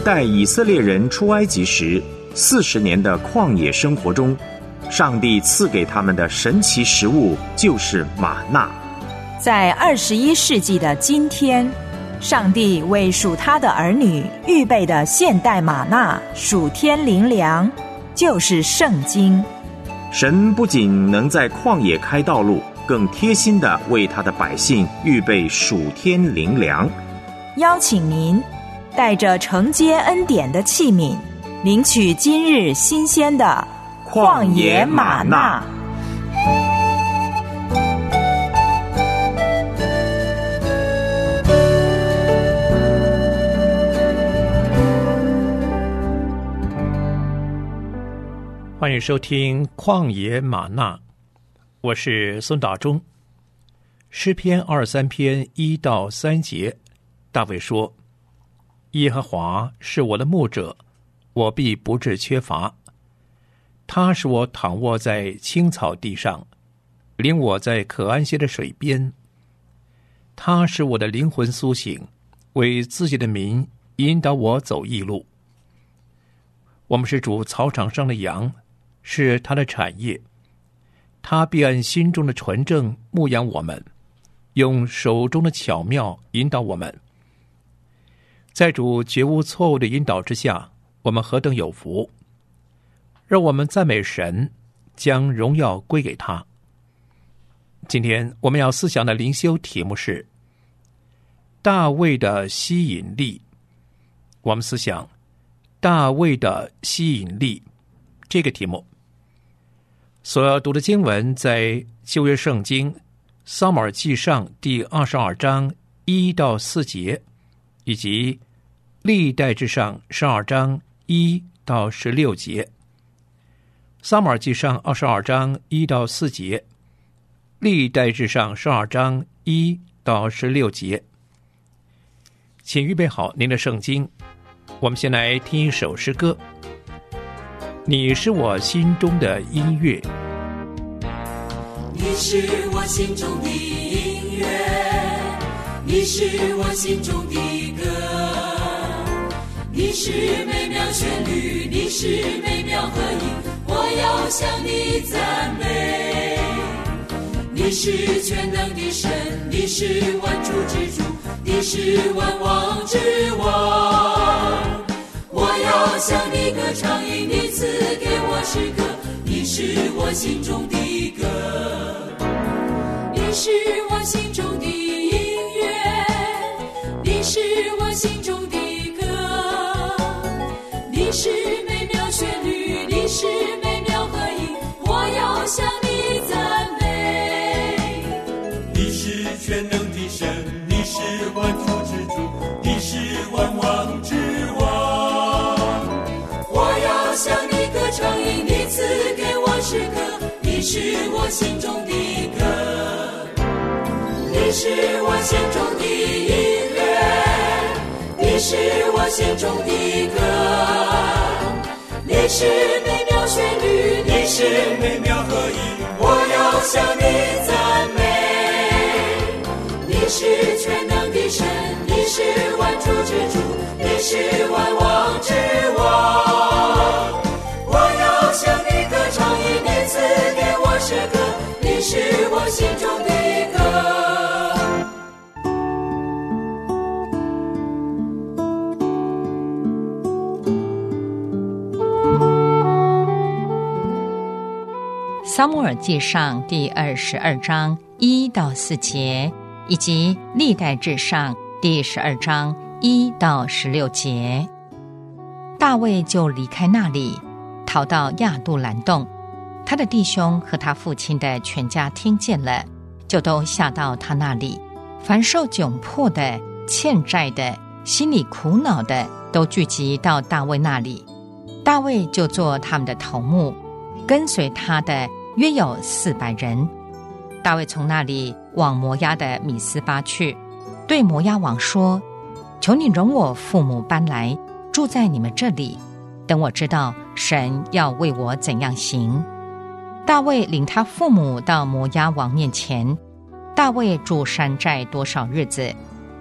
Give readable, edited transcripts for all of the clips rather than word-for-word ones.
带以色列人出埃及时40年的旷野生活中，上帝赐给他们的神奇食物就是玛纳。 在21世纪的今天，上帝为属他的儿女预备的现代玛纳属天灵粮，就是圣经。 神不仅能在旷野开道路，更贴心地为他的百姓预备属天灵粮。 邀请您带着承接恩典的器皿，领取今日新鲜的旷野玛纳。 欢迎收听旷野玛纳，我是孙大中。诗篇23篇1到3节，大卫说：耶和华是我的牧者，我必不致缺乏。他使我躺卧在青草地上，领我在可安歇的水边。他使我的灵魂苏醒，为自己的名引导我走义路。我们是主草场上的羊，是他的产业，他必按心中的纯正牧养我们，用手中的巧妙引导我们。在主绝无错误的引导之下，我们何等有福！让我们赞美神，将荣耀归给他。今天我们要思想的灵修题目是大卫的吸引力。我们思想大卫的吸引力这个题目。所要读的经文在旧约圣经撒母耳记上第22章1到4节，以及历代志上12章1到16节。撒母耳记上22章1到4节，历代志上12章1到16节。请预备好您的圣经，我们先来听一首诗歌。你是我心中的音乐， 你是我心中的音乐，你是我心中的歌，你是美妙旋律，你是美妙和音，我要向你赞美。你是全能的神，你是万主之主，你是万王之王，我要向你歌唱，因你赐给我诗歌，你是我心中的歌，你是我心中的音乐，你是我心中的歌，你是美妙旋律，你是美妙和音，我要向你赞美。 你是全能的神，你是万主之主，你是万王之王， 我要向你歌唱，因你赐给我诗歌，你是我心中的歌，你是我心中的音乐，你是我心中的歌，你是美妙旋律，你是美妙和音，我要向你赞美。你是全能的神，你是万主之主，你是万王之王，我要向你歌唱，因你赐给我诗歌，你是我心中的歌。 撒母耳记上第22章1到4节，以及历代志上第12章1到16节。大卫就离开那里，逃到亚杜兰洞。他的弟兄和他父亲的全家听见了，就都下到他那里。凡受窘迫的、欠债的、心里苦恼的，都聚集到大卫那里。大卫就做他们的头目，跟随他的约有400人。大卫从那里往摩押的米斯巴去，对摩押王说：求你容我父母搬来，住在你们这里，等我知道神要为我怎样行。大卫领他父母到摩押王面前。大卫住山寨多少日子，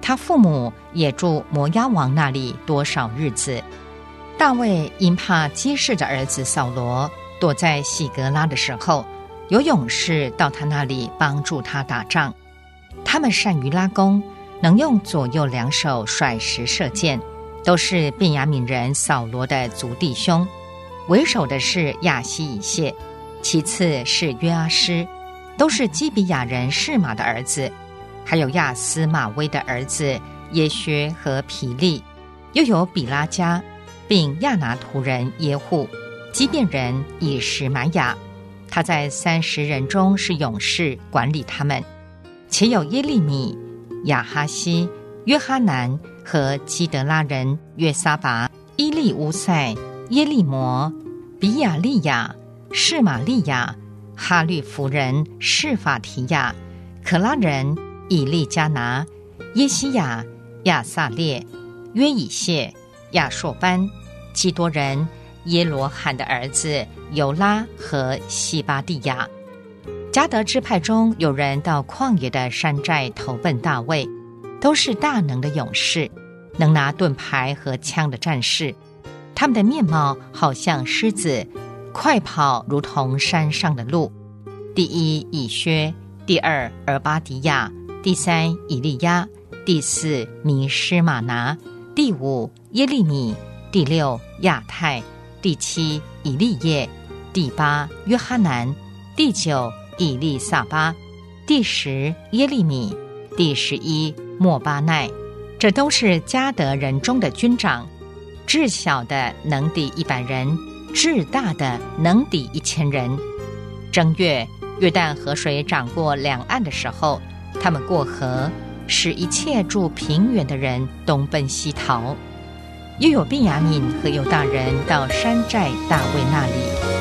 他父母也住摩押王那里多少日子。大卫因怕基士的儿子扫罗躲在喜格拉的时候，有勇士到他那里帮助他打仗。他们善于拉弓，能用左右两手甩石射箭，都是便雅悯人扫罗的族弟兄。为首的是亚希以谢，其次是约阿施，都是基比亚人示玛的儿子，还有亚斯玛威的儿子耶薛和皮利，又有比拉加，并亚拿图人耶户，基遍人以实玛雅。他在30人中是勇士，管理他们。且有耶利米、亚哈西、约哈南和基德拉人约撒拔、伊利乌塞、耶利摩、比亚利亚、示玛利亚、哈律弗人示法提亚、可拉人以利加拿、耶西亚、亚撒列、约以谢、亚硕班、基多人耶罗罕的儿子尤拉和西巴蒂亚。迦得支派中有人到旷野的山寨投奔大卫，都是大能的勇士，能拿盾牌和枪的战士。他们的面貌好像狮子，快跑如同山上的鹿。第一以薛，第二尔巴迪亚，第三以利亚，第四弥施玛拿，第五耶利米，第六亚太，第七以利叶，第八约哈南，第九以利撒巴，第10耶利米，第11莫巴奈。这都是迦得人中的军长，至小的能抵100人，至大的能抵1000人。正月，约旦河水涨过两岸的时候，他们过河，使一切住平原的人东奔西逃。又有便雅悯和犹大人到山寨大卫那里。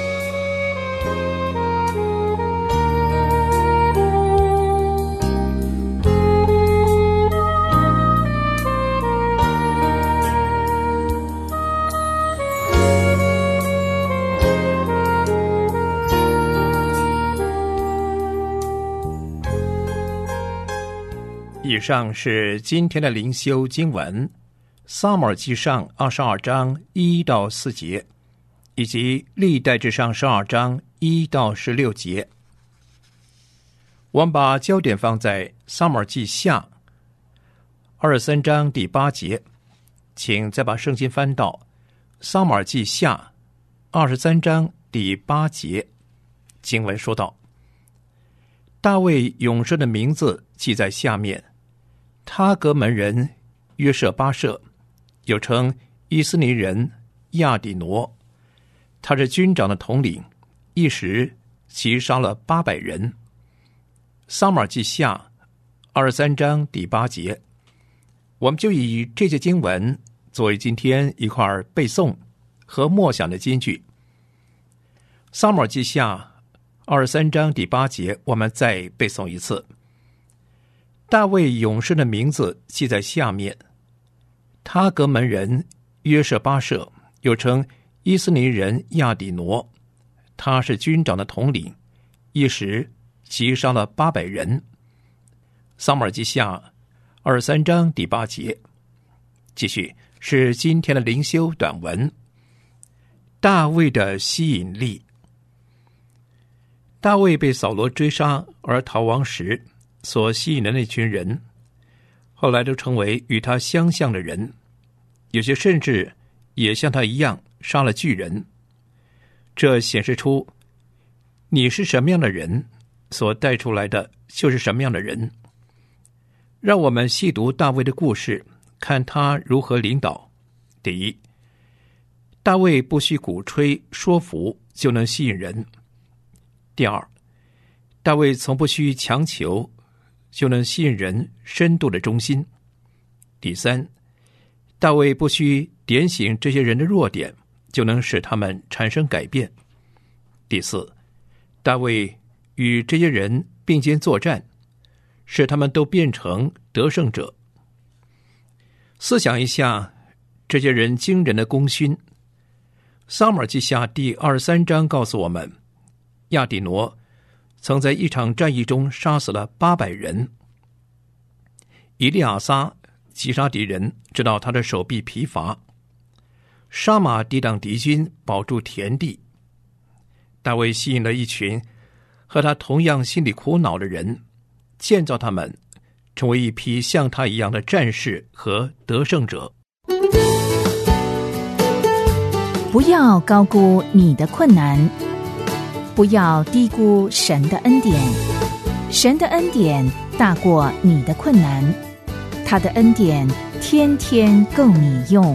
以上是今天的灵修经文，撒母耳记上22章1到4节，以及历代志上12章1到16节。我们把焦点放在撒母耳记下23章第8节，请再把圣经翻到撒母耳记下23章第8节。经文说道：大卫勇士的名字记在下面，他革门人约舍巴舍，又称伊斯尼人亚底挪，他是军长的统领，一时击杀了800人。撒母耳记下23章第8节，我们就以这些经文作为今天一块背诵和默想的金句。撒母耳记下23章第8节，我们再背诵一次。大卫勇士的名字记在下面，他革门人约舍巴舍，又称伊斯尼人亚底挪，他是军长的统领，一时击杀了800人。撒母耳记下23章第8节。继续是今天的灵修短文，大卫的吸引力。大卫被扫罗追杀而逃亡时所吸引的那群人，后来都成为与他相像的人，有些甚至也像他一样杀了巨人。这显示出你是什么样的人，所带出来的就是什么样的人。让我们细读大卫的故事，看他如何领导。第一，大卫不需鼓吹说服就能吸引人。第二，大卫从不需强求就能吸引人深度的忠心。第三，大卫不需点醒这些人的弱点就能使他们产生改变。第四，大卫与这些人并肩作战，使他们都变成得胜者。思想一下这些人惊人的功勋。撒母耳记下第23章告诉我们，亚底挪曾在一场战役中杀死了800人。 以利亚撒击杀敌人，直到他的手臂疲乏。沙马抵挡敌军，保住田地。大卫吸引了一群和他同样心里苦恼的人，建造他们成为一批像他一样的战士和得胜者。 不要高估你的困难，不要低估神的恩典。神的恩典大过你的困难，他的恩典天天够你用。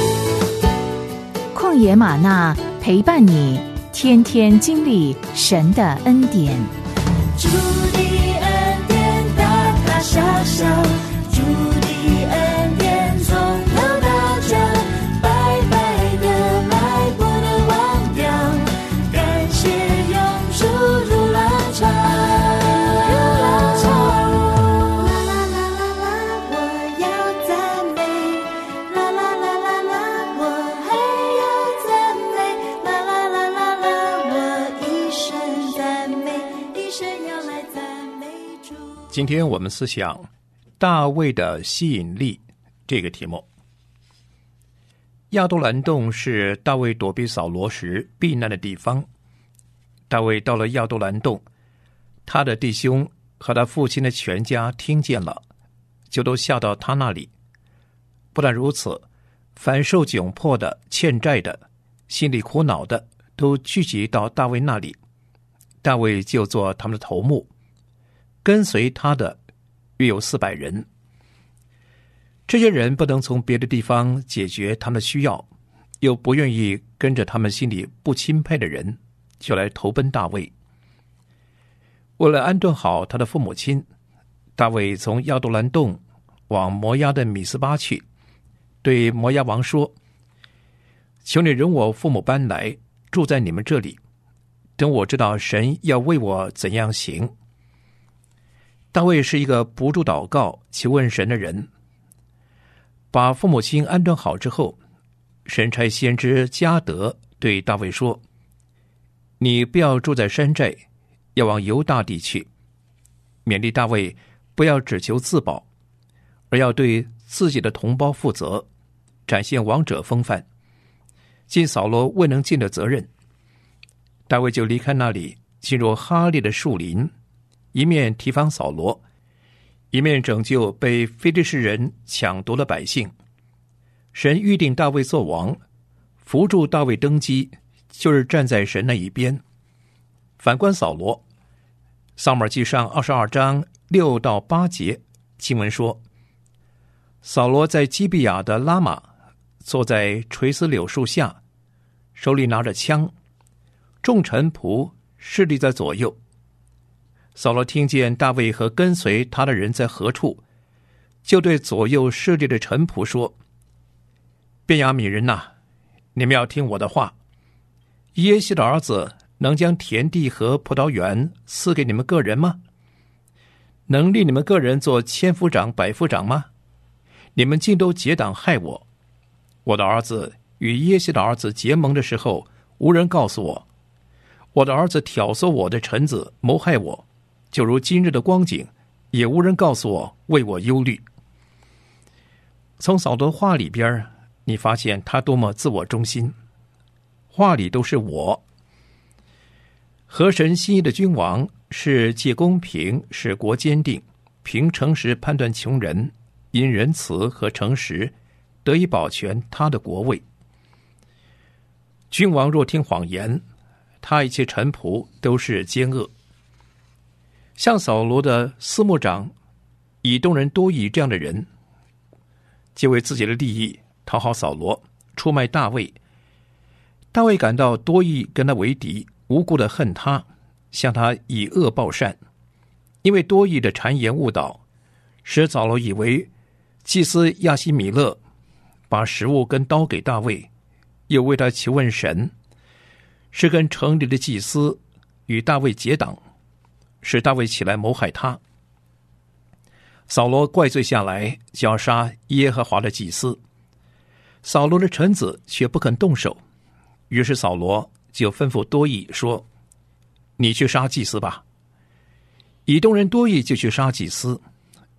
旷野吗哪陪伴你，天天经历神的恩典。 主的恩典大大小小，主的恩典从头到脚，白白的来不能忘掉，感谢永驻如浪潮，如浪潮。啦啦啦啦啦，我要赞美，啦啦啦啦啦，我还要赞美，啦啦啦啦啦，我一生赞美，一生要来赞美主。 今天我们思想大卫的吸引力这个题目。亚杜兰洞是大卫躲避扫罗时避难的地方。大卫到了亚杜兰洞，他的弟兄和他父亲的全家听见了，就都下到他那里。不但如此，凡受窘迫的、欠债的、心里苦恼的，都聚集到大卫那里。大卫就做他们的头目，跟随他的约有400人。这些人不能从别的地方解决他们的需要，又不愿意跟着他们心里不钦佩的人，就来投奔大卫。为了安顿好他的父母亲，大卫从亚杜兰洞往摩押的米斯巴去，对摩押王说：求你容我父母搬来，住在你们这里，等我知道神要为我怎样行。大卫是一个不住祷告求问神的人。把父母亲安顿好之后，神差先知迦得对大卫说：你不要住在山寨，要往犹大地去，勉励大卫不要只求自保，而要对自己的同胞负责，展现王者风范，尽扫罗未能尽的责任。大卫就离开那里，进入哈利的树林，一面提防扫罗，一面拯救被非利士人抢夺的百姓。神预定大卫做王，扶助大卫登基，就是站在神那一边。反观扫罗，撒母耳记上22章6到8节经文说：扫罗在基比亚的拉玛坐在垂丝柳树下，手里拿着枪，众臣仆侍立在左右。扫罗听见大卫和跟随他的人在何处，就对左右侍立的臣仆说：便雅悯人哪，你们要听我的话。耶西的儿子能将田地和葡萄园赐给你们个人吗？能立你们个人做千夫长、百夫长吗？你们竟都结党害我。我的儿子与耶西的儿子结盟的时候，无人告诉我。我的儿子挑唆我的臣子谋害我，就如今日的光景，也无人告诉我，为我忧虑。从扫罗话里边，你发现他多么自我中心，话里都是我。合神心意的君王是借公平使国坚定，凭诚实判断穷人，因仁慈和诚实得以保全他的国位。君王若听谎言，他一切臣仆都是奸恶。像扫罗的司牧长以东人多益这样的人，皆为自己的利益讨好扫罗，出卖大卫。大卫感到多益跟他为敌，无故的恨他，向他以恶报善。因为多益的谗言误导，使扫罗以为祭司亚希米勒把食物跟刀给大卫，又为他求问神，是跟城里的祭司与大卫结党，使大卫起来谋害他。扫罗怪罪下来，就要杀耶和华的祭司。扫罗的臣子却不肯动手，于是扫罗就吩咐多益说：你去杀祭司吧。以东人多益就去杀祭司，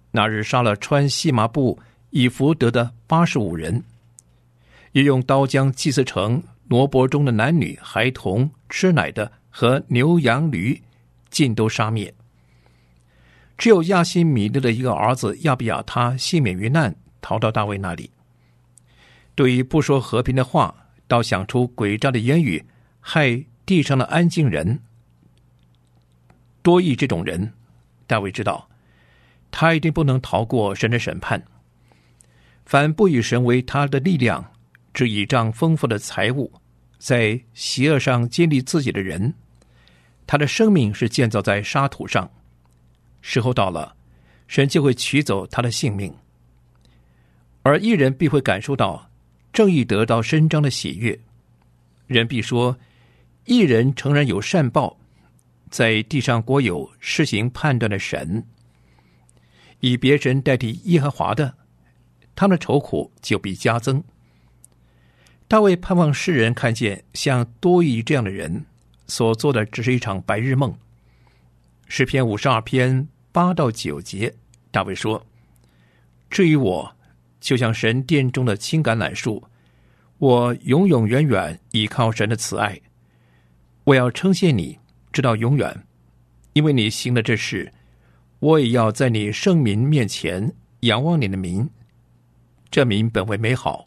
那日杀了穿细麻布以弗得的85人，也用刀将祭司城挪伯中的男女孩童、吃奶的和牛羊驴尽都杀灭。只有亚希米勒的一个儿子亚比亚他幸免于难，逃到大卫那里。对于不说和平的话，倒想出诡诈的言语，害地上的安静人，多益这种人，大卫知道他一定不能逃过神的审判。凡不以神为他的力量，只倚仗丰富的财物，在邪恶上建立自己的人，他的生命是建造在沙土上，时候到了，神就会取走他的性命。而义人必会感受到正义得到伸张的喜悦，人必说义人诚然有善报，在地上国有施行判断的神。以别神代替耶和华的，他们的愁苦就必加增。大卫盼望世人看见像多益这样的人所做的只是一场白日梦。诗篇52篇8到9节，大卫说：至于我，就像神殿中的青橄榄树，我永永远远倚靠神的慈爱。我要称谢你，直到永远，因为你行了这事，我也要在你圣民面前仰望你的名，这名本为美好。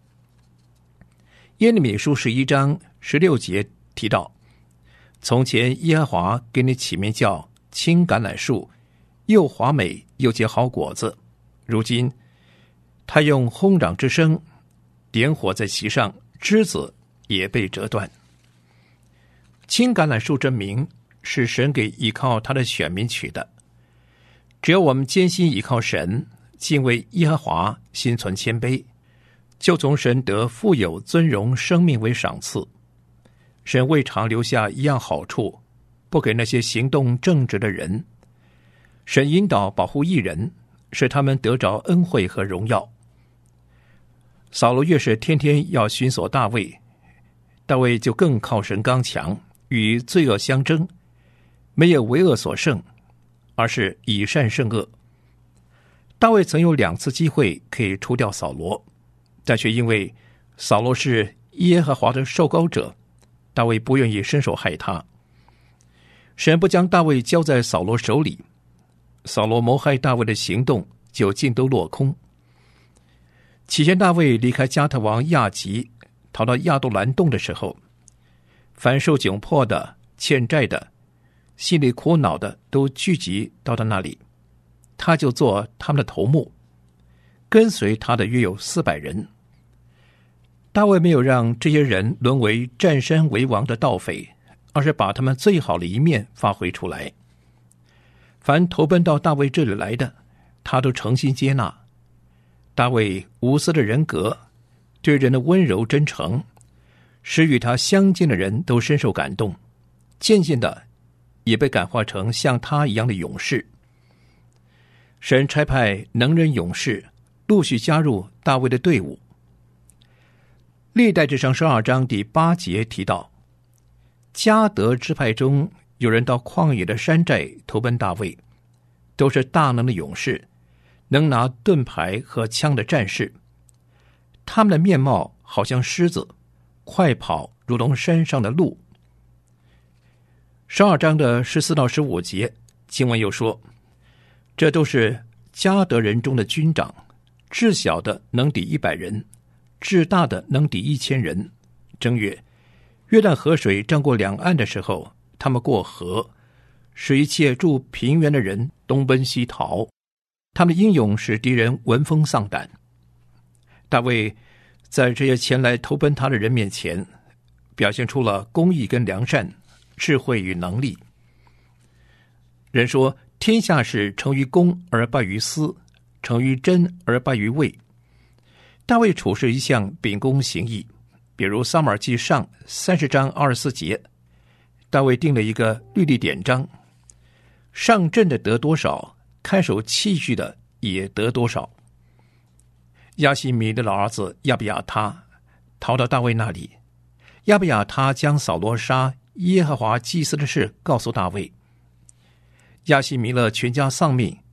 耶利米书11章16节提到，从前耶和华给你起名叫青橄榄树，又华美又结好果子，如今他用轰嚷之声点火在其上，枝子也被折断。青橄榄树这名是神给依靠他的选民取的。只要我们坚心依靠神，敬畏耶和华，心存谦卑，就从神得富有尊荣生命为赏赐。神未尝留下一样好处，不给那些行动正直的人。神引导保护义人，使他们得着恩惠和荣耀。扫罗越是天天要寻索大卫，大卫就更靠神刚强，与罪恶相争，没有为恶所胜，而是以善胜恶。大卫曾有2次机会可以除掉扫罗，但却因为扫罗是耶和华的受膏者，大卫不愿意伸手害他。神不将大卫交在扫罗手里，扫罗谋害大卫的行动就尽都落空。起先大卫离开加特王亚吉，逃到亚杜兰洞的时候，凡受窘迫的、欠债的、心里苦恼的都聚集到他那里，他就做他们的头目，跟随他的约有400人。大卫没有让这些人沦为占山为王的盗匪，而是把他们最好的一面发挥出来。凡投奔到大卫这里来的，他都诚心接纳。大卫无私的人格，对人的温柔真诚，使与他相近的人都深受感动，渐渐的也被感化成像他一样的勇士。神差派能人勇士陆续加入大卫的队伍。历代志上12章第8节提到，迦得支派中有人到旷野的山寨投奔大卫，都是大能的勇士，能拿盾牌和枪的战士。他们的面貌好像狮子，快跑如同山上的鹿。12章的14到15节经文又说，这都是迦得人中的军长，至小的能抵100人，至大的能抵1000人。正月，约旦河水涨过两岸的时候，他们过河，使一切住平原的人东奔西逃。他们的英勇使敌人闻风丧胆。大卫在这些前来投奔他的人面前，表现出了公义跟良善、智慧与能力。人说，天下事成于公而败于私，成于真而败于伪。大卫处事一向秉公行义，比如撒母耳记上30章24节，大卫定了一个律例典章，上阵的得多少，看守器具的也得多少。亚希米的老儿子亚比亚他逃到大卫那里，亚比亚他将扫罗杀耶和华祭司的事告诉大卫。亚希米勒全家丧命，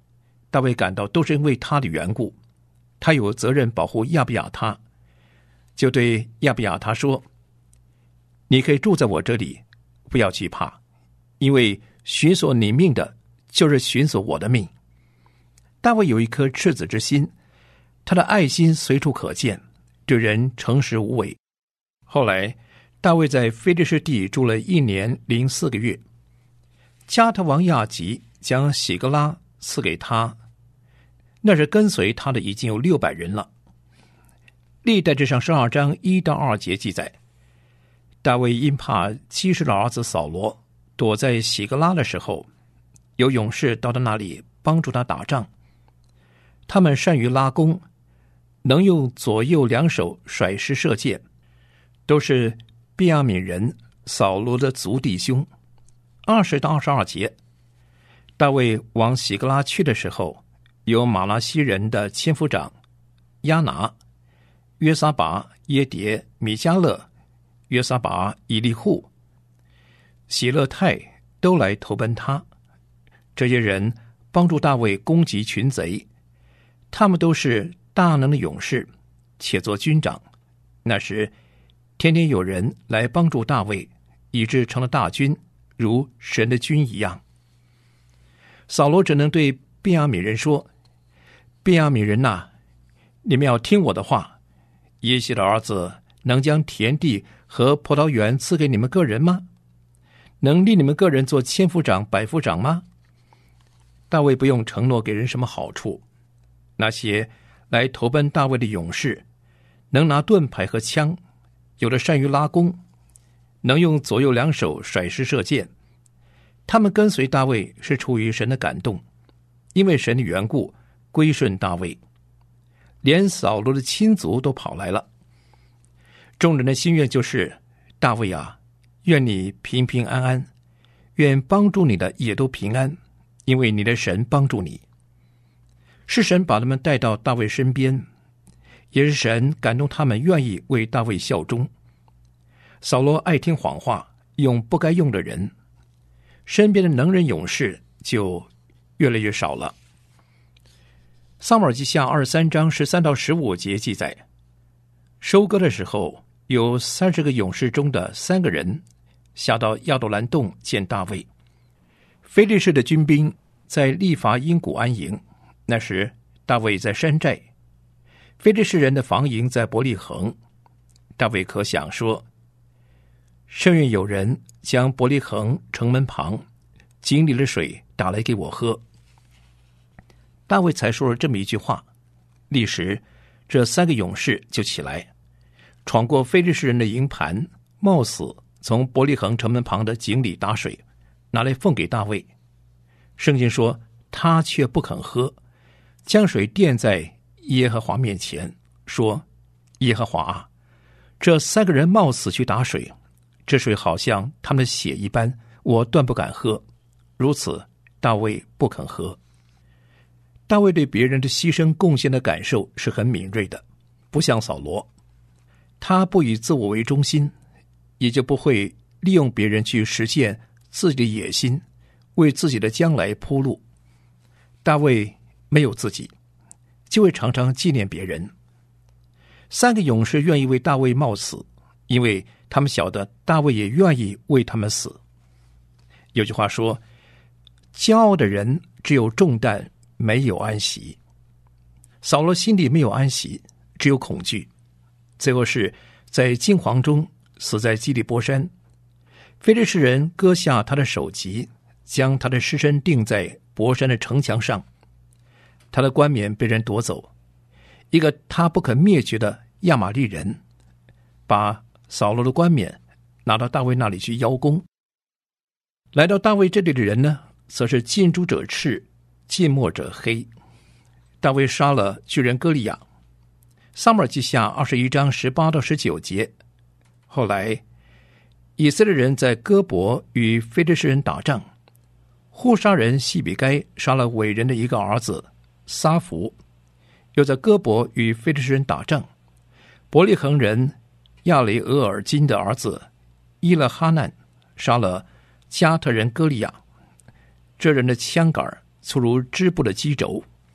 大卫感到都是因为他的缘故，他有责任保护亚比亚他，就对亚比亚他说：你可以住在我这里，不要惧怕，因为寻索你命的就是寻索我的命。大卫有一颗赤子之心，他的爱心随处可见，对人诚实无伪。后来大卫在非利士地住了1年零4个月，加特王亚吉将喜格拉赐给他，那是跟随他的已经有600人了。历代志上12章1到2节记载，大卫因怕基士的儿子扫罗躲在喜格拉的时候，有勇士到他那里帮助他打仗，他们善于拉弓，能用左右2手甩石射箭，都是便雅悯人扫罗的族弟兄。20到22节，大卫往喜格拉去的时候，有马拉西人的千夫长亚拿、约撒拔、耶迭、米迦勒、约撒拔、以利户、喜勒泰都来投奔他。这些人帮助大卫攻击群贼，他们都是大能的勇士，且做军长。那时天天有人来帮助大卫，以致成了大军，如神的军一样。扫罗只能对便雅悯人说：便雅悯人哪，你们要听我的话，耶西的儿子能将田地和葡萄园赐给你们个人吗？能立你们个人做千夫长、百夫长吗？大卫不用承诺给人什么好处，那些来投奔大卫的勇士，能拿盾牌和枪，有的善于拉弓，能用左右2手甩石射箭。他们跟随大卫是出于神的感动，因为神的缘故归顺大卫，连扫罗的亲族都跑来了。众人的心愿就是：大卫啊，愿你平平安安，愿帮助你的也都平安，因为你的神帮助你。是神把他们带到大卫身边，也是神感动他们愿意为大卫效忠。扫罗爱听谎话，用不该用的人，身边的能人勇士就越来越少了。撒母耳记下23章13到15节记载，收割的时候，有30个勇士中的3个人下到亚杜兰洞见大卫。非利士的军兵在利伐因谷安营，那时大卫在山寨，非利士人的防营在伯利恒。大卫可想说：甚愿有人将伯利恒城门旁井里的水打来给我喝。大卫才说了这么一句话，立时这3个勇士就起来，闯过非利士人的营盘，冒死从伯利恒城门旁的井里打水，拿来奉给大卫。圣经说他却不肯喝，将水垫在耶和华面前，说：耶和华啊，这3个人冒死去打水，这水好像他们的血一般，我断不敢喝。如此大卫不肯喝。大卫对别人的牺牲贡献的感受是很敏锐的，不像扫罗，他不以自我为中心，也就不会利用别人去实现自己的野心，为自己的将来铺路。大卫没有自己，就会常常纪念别人。3个勇士愿意为大卫冒死，因为他们晓得大卫也愿意为他们死。有句话说，骄傲的人只有重担，没有安息。扫罗心里没有安息，只有恐惧，最后是在惊惶中死在基利波山。非利士人割下他的首级，将他的尸身钉在伯山的城墙上，他的冠冕被人夺走。一个他不可灭绝的亚玛利人把扫罗的冠冕拿到大卫那里去邀功。来到大卫这里的人呢，则是近朱者赤，近墨者黑。大卫杀了巨人歌利亚。撒母耳记下21章18到19节，后来以色列人在哥伯与非利士人打仗，户沙人西比该杀了伟人的一个儿子撒弗，又在哥伯与非利士人打仗，伯利恒人亚雷俄尔金的儿子伊勒哈难杀了加特人歌利亚，这人的枪杆粗如织布的机轴，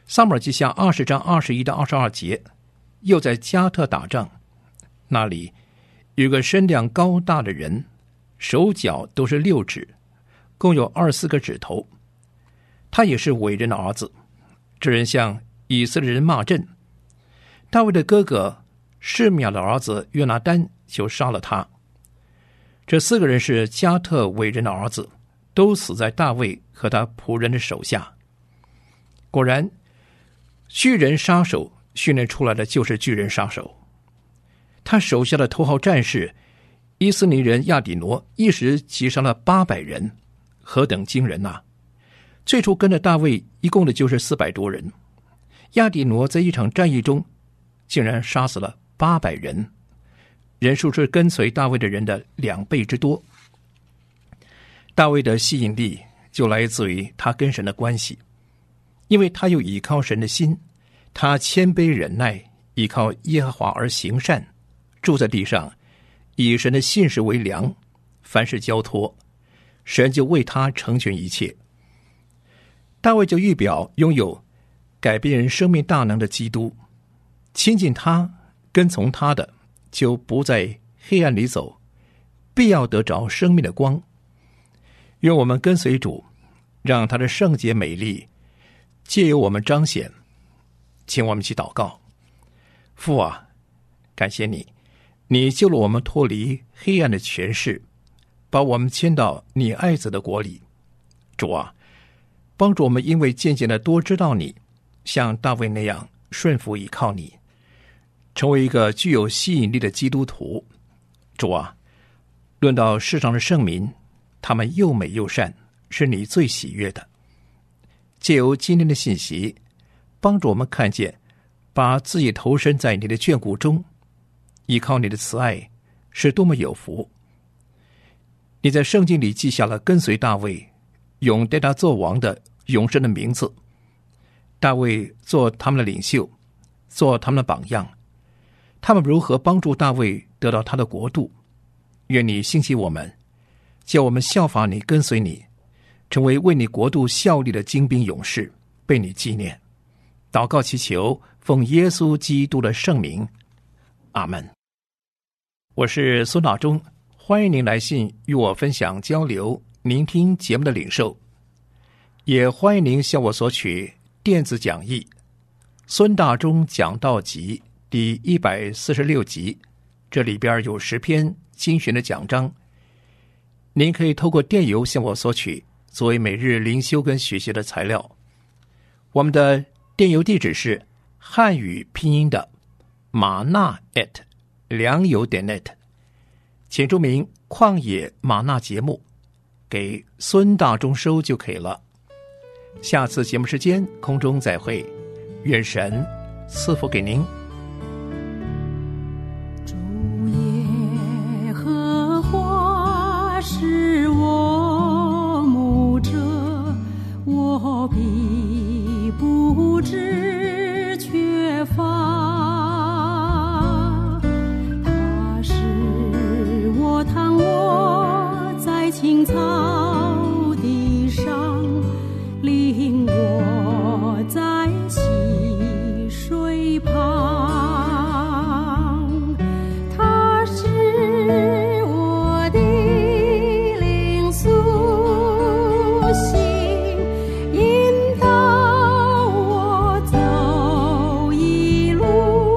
撒母耳记下20章21到22节，又在加特打仗，那里有个身量高大的人，手脚都是6指，共有24个指头。他也是伟人的儿子。这人向以色列人骂阵，大卫的哥哥示米亚的儿子约拿单就杀了他。这4个人是加特伟人的儿子，都死在大卫和他仆人的手下。果然，巨人杀手训练出来的就是巨人杀手。他手下的头号战士伊斯尼人亚底挪一时击杀了800人，何等惊人啊！最初跟着大卫一共的就是400多人，亚底挪在一场战役中竟然杀死了800人，人数是跟随大卫的人的2倍之多。大卫的吸引力就来自于他跟神的关系，因为他有倚靠神的心，他谦卑忍耐，依靠耶和华而行善，住在地上，以神的信实为粮，凡事交托，神就为他成全一切。大卫就预表拥有改变人生命大能的基督，亲近他跟从他的就不在黑暗里走，必要得着生命的光。愿我们跟随主，让他的圣洁美丽借由我们彰显。请我们一起祷告。父啊，感谢你，你救了我们脱离黑暗的权势，把我们迁到你爱子的国里。主啊，帮助我们因为渐渐的多知道你，像大卫那样顺服倚靠你，成为一个具有吸引力的基督徒。主啊，论到世上的圣民，他们又美又善，是你最喜悦的。借由今天的信息，帮助我们看见，把自己投身在你的眷顾中，依靠你的慈爱是多么有福。你在圣经里记下了跟随大卫永代他做王的永生的名字，大卫做他们的领袖，做他们的榜样，他们如何帮助大卫得到他的国度。愿你兴起我们，叫我们效法你，跟随你，成为为你国度效力的精兵勇士，被你纪念。祷告祈求，奉耶稣基督的圣名，阿们。我是孙大中，欢迎您来信与我分享交流您听节目的领受，也欢迎您向我索取电子讲义《孙大中讲道集》第146集，这里边有10篇精选的讲章，您可以透过电邮向我索取，作为每日灵修跟学习的材料。我们的电邮地址是汉语拼音的马纳良友.net， 请注明旷野马纳节目，给孙大中收就可以了。下次节目时间空中再会，愿神赐福给您。 主耶和华是我牧者，我必不致缺乏。他使我躺卧在青草地上，领我在溪水旁。他是我的灵苏醒，引导我走一路。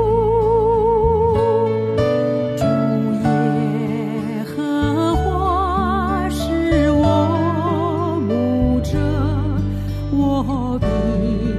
主耶和华是我牧者，我必